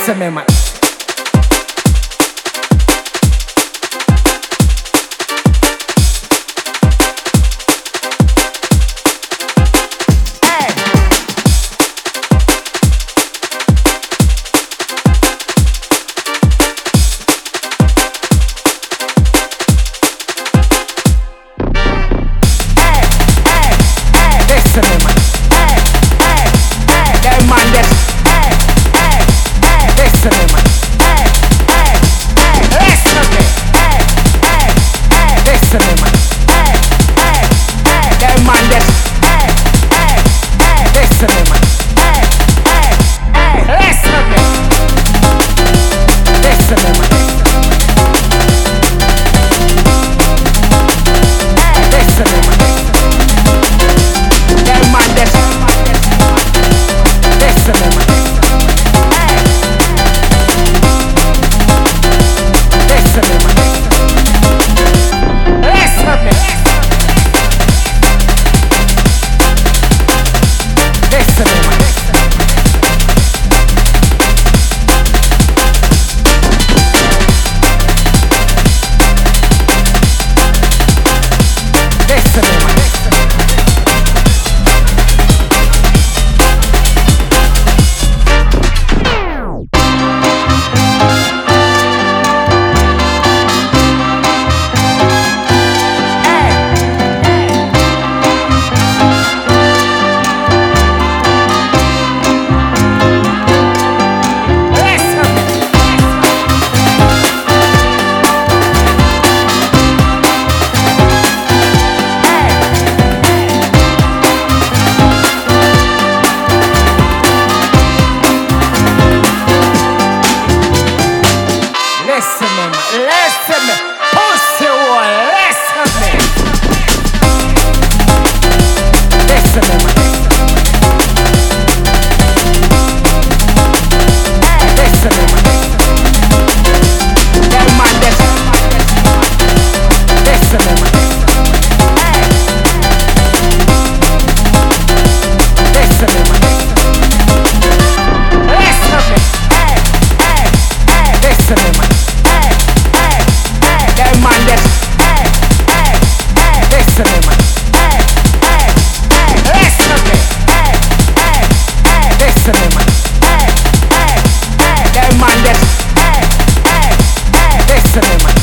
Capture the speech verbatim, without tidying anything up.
Listen me, man. Listen me, pussy wall, listen me. Listen me, man. Listen me, man. That man, that. Listen me, man. Listen me, man. Listen me. Listen me, man. That man, that. Listen me, man. Listen me. Listen me, man. That man, that. Listen me, man.